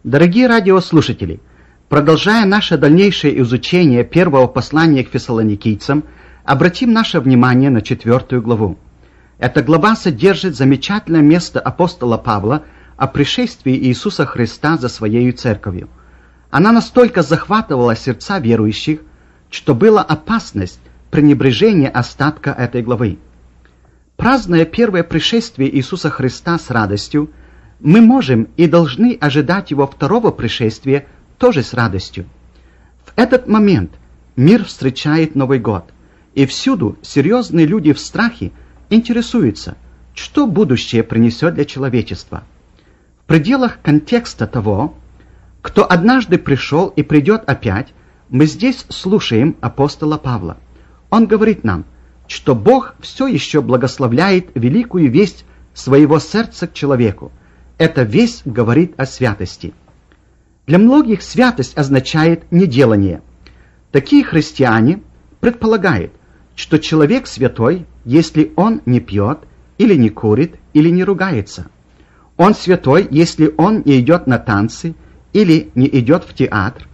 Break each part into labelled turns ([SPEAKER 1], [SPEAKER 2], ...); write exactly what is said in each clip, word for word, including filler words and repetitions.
[SPEAKER 1] Дорогие радиослушатели, продолжая наше дальнейшее изучение первого послания к фессалоникийцам, обратим наше внимание на четвертую главу. Эта глава содержит замечательное место апостола Павла о пришествии Иисуса Христа за Своею Церковью. Она настолько захватывала сердца верующих, что была опасность пренебрежения остатка этой главы. Празднуя первое пришествие Иисуса Христа с радостью, мы можем и должны ожидать Его второго пришествия тоже с радостью. В этот момент мир встречает Новый год, и всюду серьезные люди в страхе интересуются, что будущее принесет для человечества. В пределах контекста того, кто однажды пришел и придет опять, мы здесь слушаем апостола Павла. Он говорит нам, что Бог все еще благословляет великую весть своего сердца к человеку. Эта весть говорит о святости. Для многих святость означает неделание. Такие христиане предполагают, что человек святой, если он не пьет, или не курит, или не ругается. Он святой, если он не идет на танцы, или не идет в театр,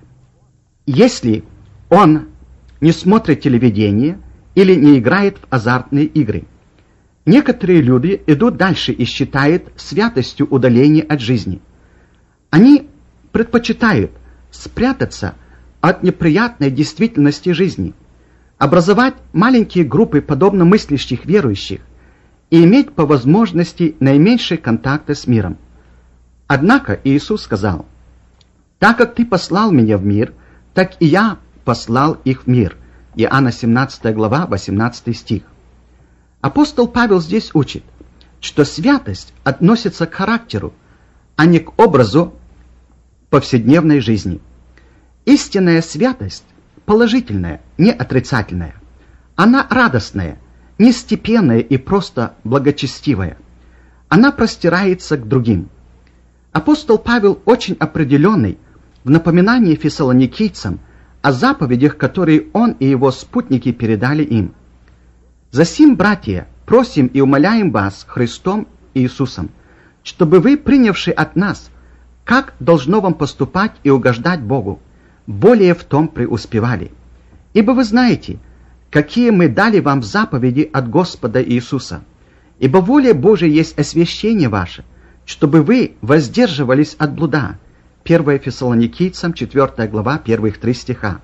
[SPEAKER 1] если он не смотрит телевидение, или не играет в азартные игры. Некоторые люди идут дальше и считают святостью удаление от жизни. Они предпочитают спрятаться от неприятной действительности жизни, образовать маленькие группы подобно мыслящих верующих и иметь по возможности наименьшие контакты с миром. Однако Иисус сказал: «Так как ты послал меня в мир, так и я послал их в мир». Иоанна семнадцатая глава, восемнадцатый стих. Апостол Павел здесь учит, что святость относится к характеру, а не к образу повседневной жизни. Истинная святость положительная, не отрицательная. Она радостная, не степенная и просто благочестивая. Она простирается к другим. Апостол Павел очень определенный в напоминании фессалоникийцам о заповедях, которые он и его спутники передали им. «Засим, братья, просим и умоляем вас Христом Иисусом, чтобы вы, принявши от нас, как должно вам поступать и угождать Богу, более в том преуспевали. Ибо вы знаете, какие мы дали вам заповеди от Господа Иисуса. Ибо воля Божия есть освящение ваше, чтобы вы воздерживались от блуда». первое Фессалоникийцам, четвёртая глава, первых три стиха.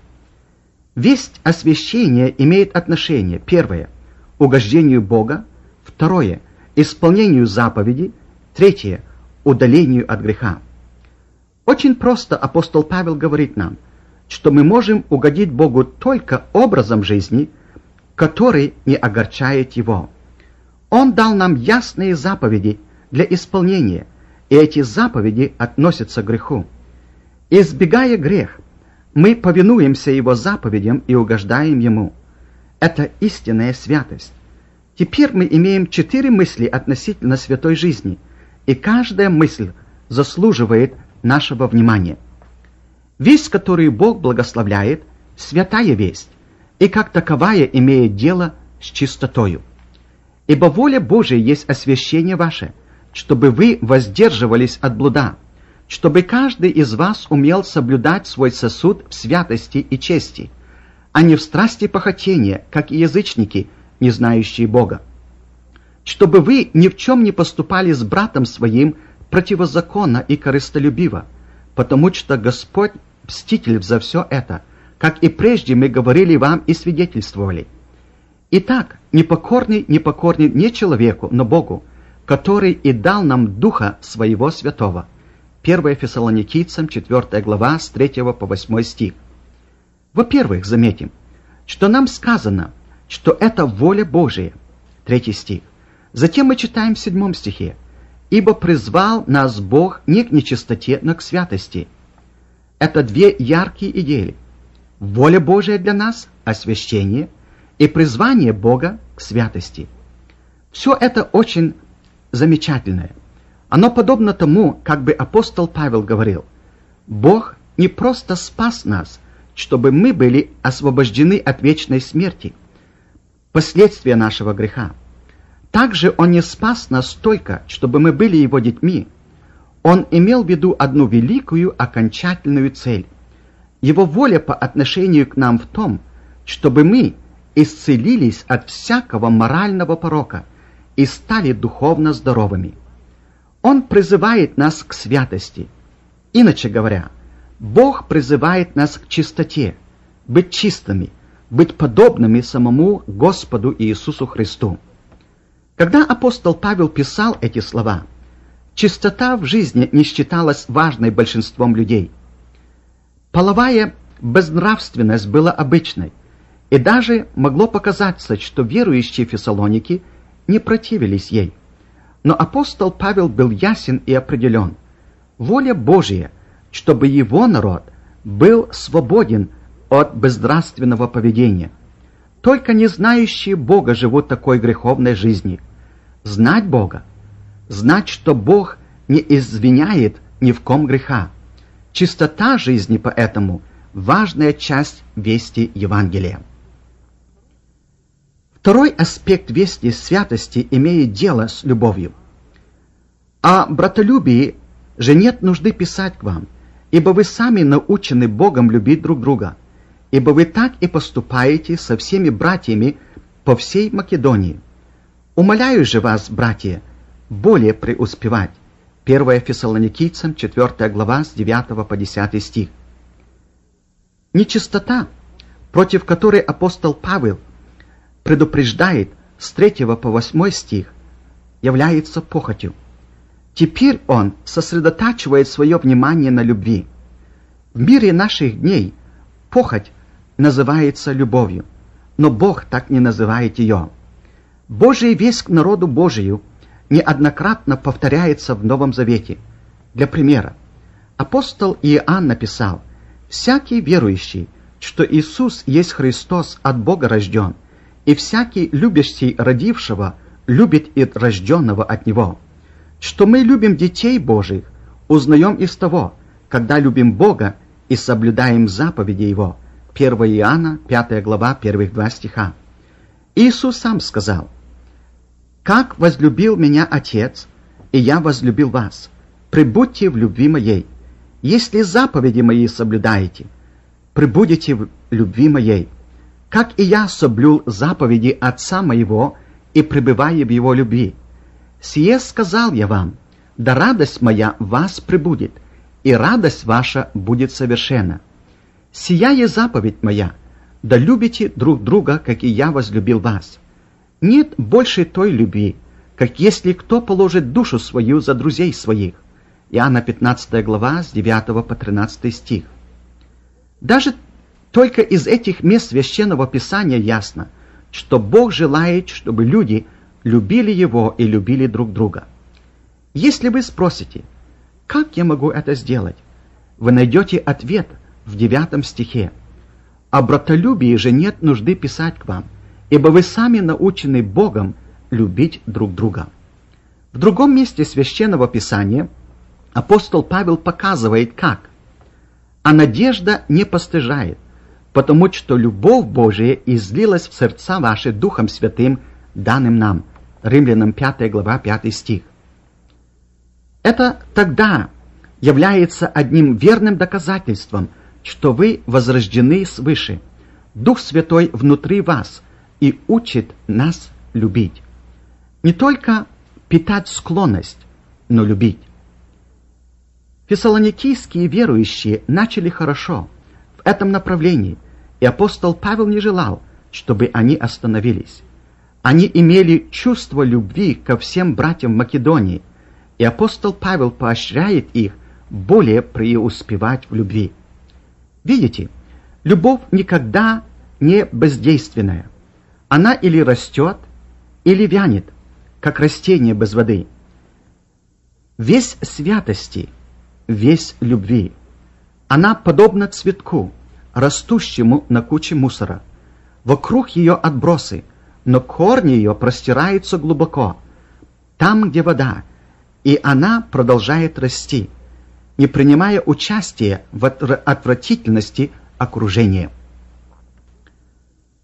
[SPEAKER 1] Весть освящения имеет отношение: первое – угождению Бога, второе – исполнению заповедей, третье – удалению от греха. Очень просто апостол Павел говорит нам, что мы можем угодить Богу только образом жизни, который не огорчает Его. Он дал нам ясные заповеди для исполнения, и эти заповеди относятся к греху. Избегая грех, мы повинуемся Его заповедям и угождаем Ему. Это истинная святость. Теперь мы имеем четыре мысли относительно святой жизни, и каждая мысль заслуживает нашего внимания. Весть, которую Бог благословляет, святая весть, и как таковая имеет дело с чистотою. Ибо воля Божия есть освящение ваше, чтобы вы воздерживались от блуда, чтобы каждый из вас умел соблюдать свой сосуд в святости и чести, а не в страсти похотения, как и язычники, не знающие Бога. Чтобы вы ни в чем не поступали с братом своим противозаконно и корыстолюбиво, потому что Господь мститель за все это, как и прежде мы говорили вам и свидетельствовали. Итак, непокорный непокорный не человеку, но Богу, который и дал нам Духа Своего Святого. первое Фессалоникийцам, четвёртая глава, с третьего по восьмой стих. Во-первых, заметим, что нам сказано, что это воля Божия. Третий стих. Затем мы читаем в седьмом стихе: «Ибо призвал нас Бог не к нечистоте, но к святости». Это две яркие идеи. Воля Божия для нас – освящение, и призвание Бога к святости. Все это очень замечательное. Оно подобно тому, как бы апостол Павел говорил: Бог не просто спас нас, чтобы мы были освобождены от вечной смерти, последствия нашего греха. Также Он не спас нас только, чтобы мы были Его детьми. Он имел в виду одну великую окончательную цель. Его воля по отношению к нам в том, чтобы мы исцелились от всякого морального порока и стали духовно здоровыми. Он призывает нас к святости. Иначе говоря, Бог призывает нас к чистоте, быть чистыми, быть подобными самому Господу Иисусу Христу. Когда апостол Павел писал эти слова, чистота в жизни не считалась важной большинством людей. Половая безнравственность была обычной, и даже могло показаться, что верующие Фессалоники не противились ей. Но апостол Павел был ясен и определен. Воля Божья, чтобы его народ был свободен от безнравственного поведения. Только не знающие Бога живут такой греховной жизнью. Знать Бога, знать, что Бог не извиняет ни в ком греха. Чистота жизни поэтому важная часть вести Евангелия. Второй аспект вести святости имеет дело с любовью. О братолюбии же нет нужды писать к вам, ибо вы сами научены Богом любить друг друга, ибо вы так и поступаете со всеми братьями по всей Македонии. Умоляю же вас, братья, более преуспевать. первое Фессалоникийцам, четвёртая глава, с девятого по десятый стих. Нечистота, против которой апостол Павел предупреждает с третьего по восьмой стих, является похотью. Теперь он сосредотачивает свое внимание на любви. В мире наших дней похоть называется любовью, но Бог так не называет ее. Божья весть к народу Божию неоднократно повторяется в Новом Завете. Для примера, апостол Иоанн написал: «Всякий верующий, что Иисус есть Христос, от Бога рожден, и всякий любящий родившего любит и рожденного от Него. Что мы любим детей Божьих, узнаем из того, когда любим Бога и соблюдаем заповеди Его». первое Иоанна, пятая глава, первых два стиха. Иисус сам сказал: «Как возлюбил меня Отец, и я возлюбил вас, пребудьте в любви моей. Если заповеди мои соблюдаете, пребудете в любви моей, как и я соблюл заповеди Отца моего и пребываю в его любви. Сие сказал я вам, да радость моя в вас пребудет, и радость ваша будет совершенна. Сия есть заповедь моя, да любите друг друга, как и я возлюбил вас. Нет больше той любви, как если кто положит душу свою за друзей своих». Иоанна пятнадцатая глава, с девятого по тринадцатый стих. Даже только из этих мест Священного Писания ясно, что Бог желает, чтобы люди любили Его и любили друг друга. Если вы спросите, как я могу это сделать, вы найдете ответ в девятом стихе. О братолюбии же нет нужды писать к вам, ибо вы сами научены Богом любить друг друга. В другом месте Священного Писания апостол Павел показывает, как. «А надежда не постыжает, потому что любовь Божия излилась в сердца ваши Духом Святым, данным нам». Римлянам пятая глава, пятый стих. Это тогда является одним верным доказательством, что вы возрождены свыше. Дух Святой внутри вас и учит нас любить. Не только питать склонность, но любить. Фессалоникийские верующие начали хорошо в этом направлении, и апостол Павел не желал, чтобы они остановились. Они имели чувство любви ко всем братьям в Македонии, и апостол Павел поощряет их более преуспевать в любви. Видите, любовь никогда не бездейственная. Она или растет, или вянет, как растение без воды. Весь святости, весь любви. Она подобна цветку, растущему на куче мусора. Вокруг ее отбросы, но корни ее простираются глубоко, там, где вода, и она продолжает расти, не принимая участия в отвратительности окружения.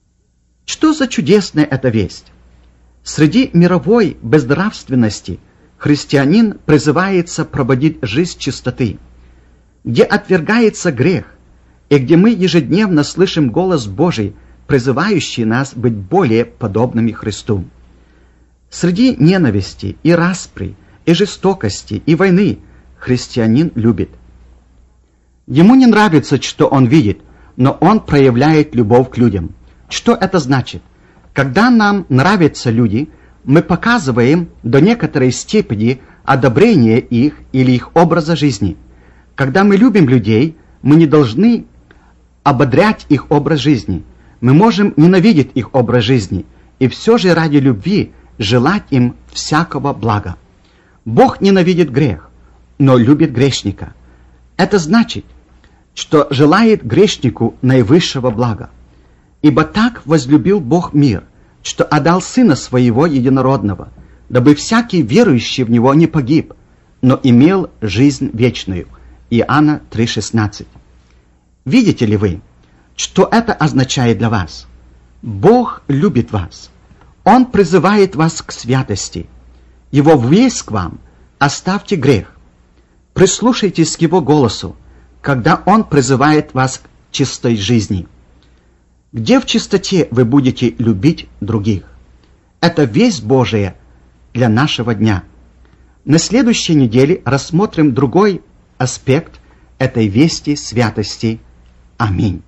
[SPEAKER 1] Что за чудесная эта весть? Среди мировой безнравственности христианин призывается пробудить жизнь чистоты, где отвергается грех, и где мы ежедневно слышим голос Божий, призывающий нас быть более подобными Христу. Среди ненависти и распри, и жестокости, и войны христианин любит. Ему не нравится, что он видит, но он проявляет любовь к людям. Что это значит? Когда нам нравятся люди, мы показываем до некоторой степени одобрение их или их образа жизни. Когда мы любим людей, мы не должны ободрять их образ жизни. Мы можем ненавидеть их образ жизни, и все же ради любви желать им всякого блага. Бог ненавидит грех, но любит грешника. Это значит, что желает грешнику наивысшего блага. Ибо так возлюбил Бог мир, что отдал Сына Своего Единородного, дабы всякий верующий в Него не погиб, но имел жизнь вечную. Иоанна три шестнадцать. Видите ли вы, что это означает для вас? Бог любит вас. Он призывает вас к святости. Его весть к вам – оставьте грех. Прислушайтесь к Его голосу, когда Он призывает вас к чистой жизни. Где в чистоте вы будете любить других? Это весть Божия для нашего дня. На следующей неделе рассмотрим другой аспект этой вести святости. Аминь.